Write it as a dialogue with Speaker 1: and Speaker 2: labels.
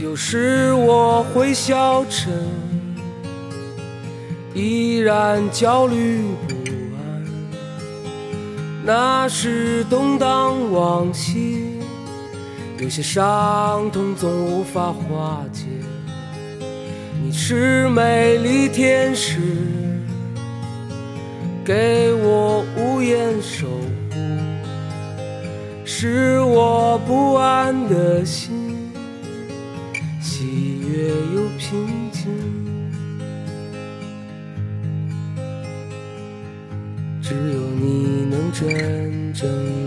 Speaker 1: 有时我会消沉，依然焦虑不安，那是动荡往昔，有些伤痛总无法化解。你是美丽天使，给我无言守护，是我不安的心，喜悦又平静。只有你能真正